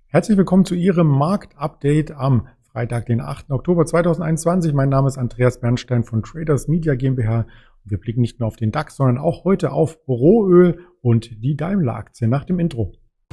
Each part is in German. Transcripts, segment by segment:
Herzlich willkommen zu Ihrem Marktupdate am Freitag, den 8. Oktober 2021. Mein Name ist Andreas Bernstein von Traders Media GmbH. Wir blicken nicht nur auf den DAX, sondern auch heute auf Rohöl und die Daimler-Aktie nach dem Intro.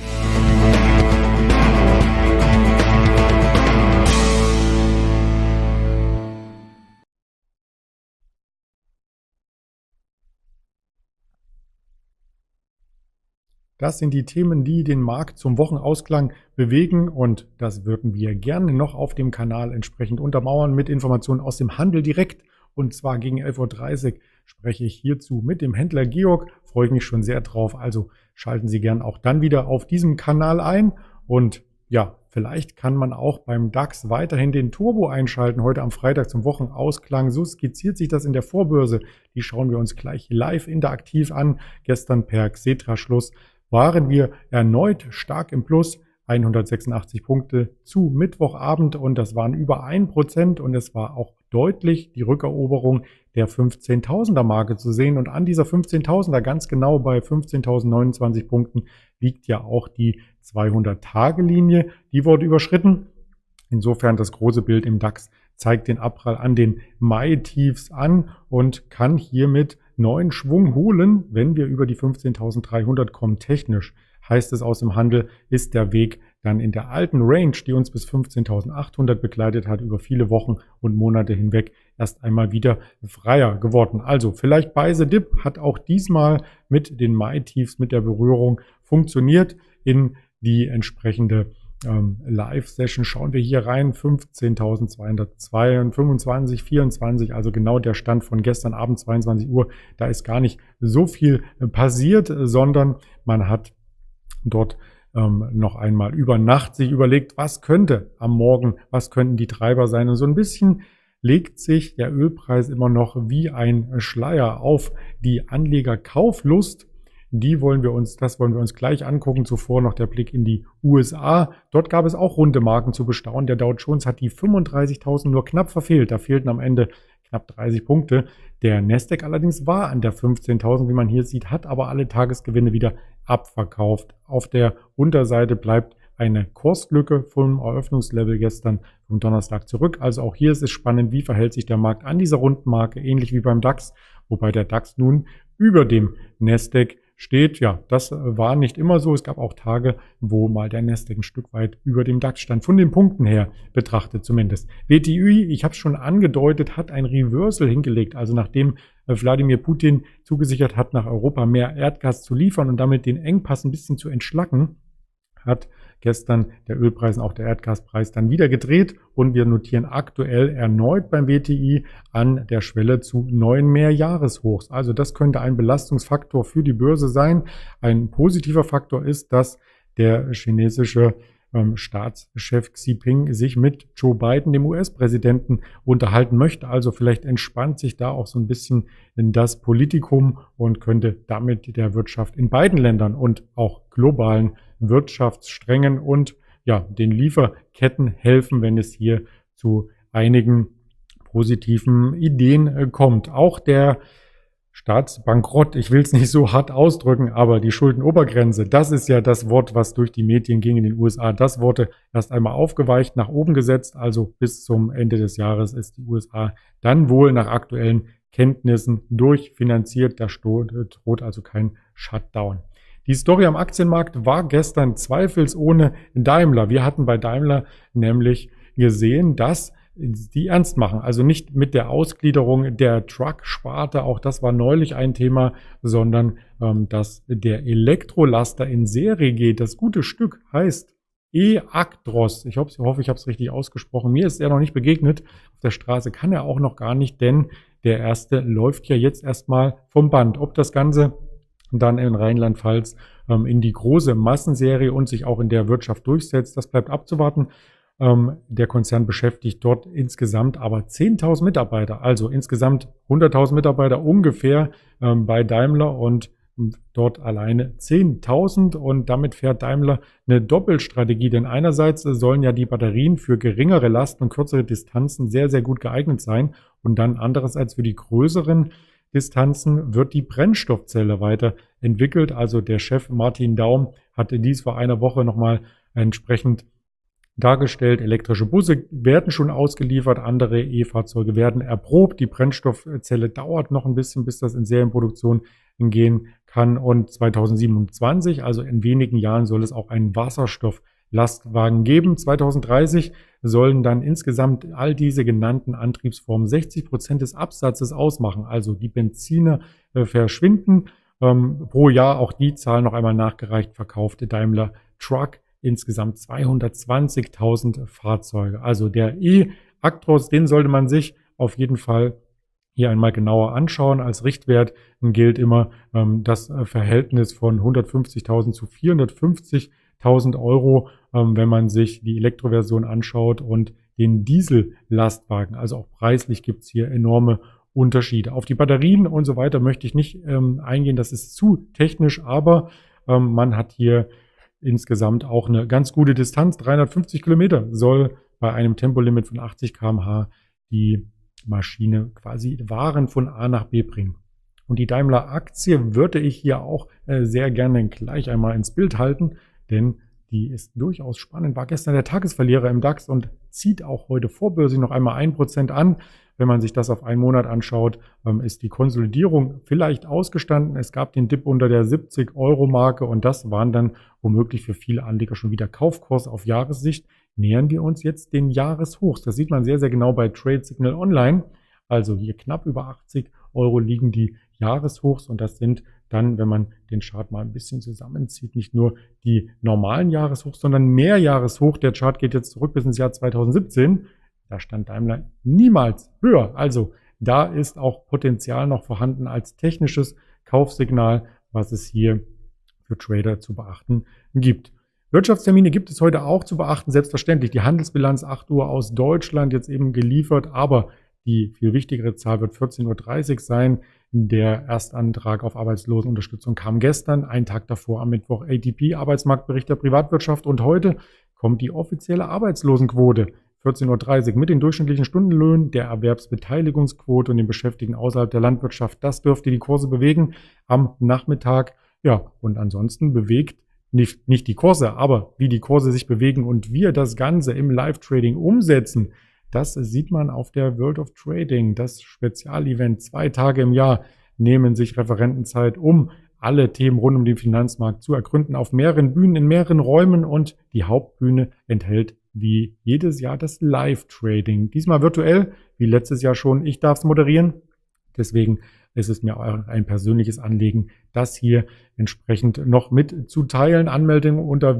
Das sind die Themen, die den Markt zum Wochenausklang bewegen, und das würden wir gerne noch auf dem Kanal entsprechend untermauern mit Informationen aus dem Handel direkt. Und zwar gegen 11:30 Uhr spreche ich hierzu mit dem Händler Georg. Freue ich mich schon sehr drauf. Also schalten Sie gern auch dann wieder auf diesem Kanal ein. Und ja, vielleicht kann man auch beim DAX weiterhin den Turbo einschalten, heute am Freitag zum Wochenausklang. So skizziert sich das in der Vorbörse. Die schauen wir uns gleich live interaktiv an. Gestern per Xetra-Schluss waren wir erneut stark im Plus, 186 Punkte zu Mittwochabend, und das waren über 1%, und es war auch deutlich die Rückeroberung der 15.000er Marke zu sehen, und an dieser 15.000er, ganz genau bei 15.029 Punkten, liegt ja auch die 200-Tage-Linie, die wurde überschritten. Insofern das große Bild im DAX zeigt den Abprall an den Mai-Tiefs an und kann hiermit neuen Schwung holen, wenn wir über die 15.300 kommen. Technisch heißt es aus dem Handel, ist der Weg dann in der alten Range, die uns bis 15.800 begleitet hat, über viele Wochen und Monate hinweg erst einmal wieder freier geworden. Also vielleicht Buy the Dip hat auch diesmal mit den Mai-Tiefs, mit der Berührung funktioniert. In die entsprechende Live-Session schauen wir hier rein, 15.225, 24, also genau der Stand von gestern Abend 22 Uhr. Da ist gar nicht so viel passiert, sondern man hat dort noch einmal über Nacht sich überlegt, was könnte am Morgen, was könnten die Treiber sein. Und so ein bisschen legt sich der Ölpreis immer noch wie ein Schleier auf die Anlegerkauflust. Das wollen wir uns gleich angucken. Zuvor noch der Blick in die USA. Dort gab es auch runde Marken zu bestaunen. Der Dow Jones hat die 35.000 nur knapp verfehlt. Da fehlten am Ende knapp 30 Punkte. Der Nasdaq allerdings war an der 15.000, wie man hier sieht, hat aber alle Tagesgewinne wieder abverkauft. Auf der Unterseite bleibt eine Kurslücke vom Eröffnungslevel gestern vom Donnerstag zurück. Also auch hier ist es spannend, wie verhält sich der Markt an dieser runden Marke, ähnlich wie beim DAX, wobei der DAX nun über dem Nasdaq steht. Ja, das war nicht immer so. Es gab auch Tage, wo mal der Nasdaq ein Stück weit über dem DAX stand, von den Punkten her betrachtet zumindest. WTI, ich habe es schon angedeutet, hat ein Reversal hingelegt. Also nachdem Wladimir Putin zugesichert hat, nach Europa mehr Erdgas zu liefern und damit den Engpass ein bisschen zu entschlacken, hat gestern der Ölpreis und auch der Erdgaspreis dann wieder gedreht, und wir notieren aktuell erneut beim WTI an der Schwelle zu neuen Mehrjahreshochs. Also das könnte ein Belastungsfaktor für die Börse sein. Ein positiver Faktor ist, dass der chinesische Staatschef Xi Jinping sich mit Joe Biden, dem US-Präsidenten, unterhalten möchte. Also vielleicht entspannt sich da auch so ein bisschen in das Politikum und könnte damit der Wirtschaft in beiden Ländern und auch globalen Wirtschaftssträngen und ja, den Lieferketten helfen, wenn es hier zu einigen positiven Ideen kommt. Auch der Staatsbankrott, ich will es nicht so hart ausdrücken, aber die Schuldenobergrenze, das ist ja das Wort, was durch die Medien ging in den USA. Das wurde erst einmal aufgeweicht, nach oben gesetzt, also bis zum Ende des Jahres ist die USA dann wohl nach aktuellen Kenntnissen durchfinanziert. Da droht also kein Shutdown. Die Story am Aktienmarkt war gestern zweifelsohne Daimler. Wir hatten bei Daimler nämlich gesehen, dass die ernst machen. Also nicht mit der Ausgliederung der Truck-Sparte, auch das war neulich ein Thema, sondern dass der Elektrolaster in Serie geht. Das gute Stück heißt eActros. Ich hoffe, ich habe es richtig ausgesprochen. Mir ist er noch nicht begegnet. Auf der Straße kann er auch noch gar nicht, denn der erste läuft ja jetzt erstmal vom Band. Ob das Ganze dann in Rheinland-Pfalz in die große Massenserie und sich auch in der Wirtschaft durchsetzt, das bleibt abzuwarten. Der Konzern beschäftigt dort insgesamt aber 10.000 Mitarbeiter, also insgesamt 100.000 Mitarbeiter ungefähr bei Daimler, und dort alleine 10.000, und damit fährt Daimler eine Doppelstrategie, denn einerseits sollen ja die Batterien für geringere Lasten und kürzere Distanzen sehr, sehr gut geeignet sein, und dann andererseits für die größeren Distanzen wird die Brennstoffzelle weiterentwickelt. Also der Chef Martin Daum hatte dies vor einer Woche nochmal entsprechend dargestellt. Elektrische Busse werden schon ausgeliefert, andere E-Fahrzeuge werden erprobt. Die Brennstoffzelle dauert noch ein bisschen, bis das in Serienproduktion gehen kann. Und 2027, also in wenigen Jahren, soll es auch einen Wasserstofflastwagen geben. 2030 sollen dann insgesamt all diese genannten Antriebsformen 60% des Absatzes ausmachen. Also die Benziner verschwinden. Pro Jahr, auch die Zahl noch einmal nachgereicht, verkaufte Daimler Truck insgesamt 220.000 Fahrzeuge. Also der E-Actros, den sollte man sich auf jeden Fall hier einmal genauer anschauen. Als Richtwert gilt immer das Verhältnis von 150.000 zu 450.000 Euro, wenn man sich die Elektroversion anschaut und den Diesel-Lastwagen. Also auch preislich gibt es hier enorme Unterschiede. Auf die Batterien und so weiter möchte ich nicht eingehen, das ist zu technisch, aber man hat hier insgesamt auch eine ganz gute Distanz. 350 Kilometer soll bei einem Tempolimit von 80 km/h die Maschine quasi Waren von A nach B bringen. Und die Daimler-Aktie würde ich hier auch sehr gerne gleich einmal ins Bild halten, denn die ist durchaus spannend. War gestern der Tagesverlierer im DAX und zieht auch heute vorbörslich noch einmal 1% an. Wenn man sich das auf einen Monat anschaut, ist die Konsolidierung vielleicht ausgestanden. Es gab den Dip unter der 70-Euro-Marke und das waren dann womöglich für viele Anleger schon wieder Kaufkurs auf Jahressicht. Nähern wir uns jetzt den Jahreshochs. Das sieht man sehr, sehr genau bei Trade Signal Online. Also hier knapp über 80 Euro liegen die Jahreshochs und das sind dann, wenn man den Chart mal ein bisschen zusammenzieht, nicht nur die normalen Jahreshochs, sondern mehr Jahreshoch. Der Chart geht jetzt zurück bis ins Jahr 2017. Da stand Daimler niemals höher. Also da ist auch Potenzial noch vorhanden als technisches Kaufsignal, was es hier für Trader zu beachten gibt. Wirtschaftstermine gibt es heute auch zu beachten. Selbstverständlich die Handelsbilanz 8 Uhr aus Deutschland jetzt eben geliefert, aber die viel wichtigere Zahl wird 14:30 Uhr sein. Der Erstantrag auf Arbeitslosenunterstützung kam gestern, einen Tag davor am Mittwoch ADP, Arbeitsmarktbericht der Privatwirtschaft und heute kommt die offizielle Arbeitslosenquote. 14:30 Uhr mit den durchschnittlichen Stundenlöhnen, der Erwerbsbeteiligungsquote und den Beschäftigten außerhalb der Landwirtschaft. Das dürfte die Kurse bewegen am Nachmittag. Ja, und ansonsten bewegt nicht die Kurse, aber wie die Kurse sich bewegen und wir das Ganze im Live-Trading umsetzen, das sieht man auf der World of Trading, das Spezialevent. 2 Tage im Jahr nehmen sich Referenten Zeit, um alle Themen rund um den Finanzmarkt zu ergründen, auf mehreren Bühnen, in mehreren Räumen und die Hauptbühne enthält wie jedes Jahr das Live-Trading. Diesmal virtuell, wie letztes Jahr schon. Ich darf es moderieren, deswegen ist es mir auch ein persönliches Anliegen, das hier entsprechend noch mitzuteilen. Anmeldung unter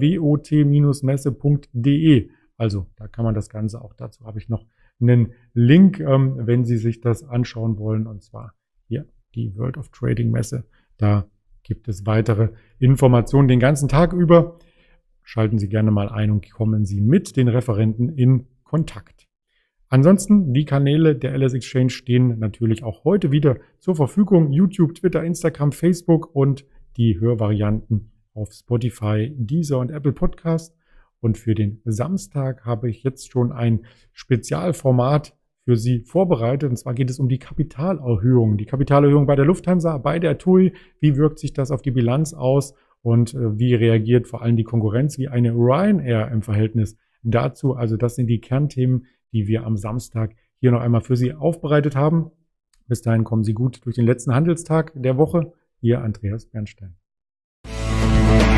wot-messe.de. Also da kann man das Ganze, auch dazu habe ich noch einen Link, wenn Sie sich das anschauen wollen, und zwar hier die World of Trading Messe. Da gibt es weitere Informationen den ganzen Tag über. Schalten Sie gerne mal ein und kommen Sie mit den Referenten in Kontakt. Ansonsten, die Kanäle der LS Exchange stehen natürlich auch heute wieder zur Verfügung. YouTube, Twitter, Instagram, Facebook und die Hörvarianten auf Spotify, Deezer und Apple Podcast. Und für den Samstag habe ich jetzt schon ein Spezialformat für Sie vorbereitet. Und zwar geht es um die Kapitalerhöhung. Die Kapitalerhöhung bei der Lufthansa, bei der TUI. Wie wirkt sich das auf die Bilanz aus? Und wie reagiert vor allem die Konkurrenz wie eine Ryanair im Verhältnis dazu? Also das sind die Kernthemen, die wir am Samstag hier noch einmal für Sie aufbereitet haben. Bis dahin kommen Sie gut durch den letzten Handelstag der Woche. Ihr Andreas Bernstein.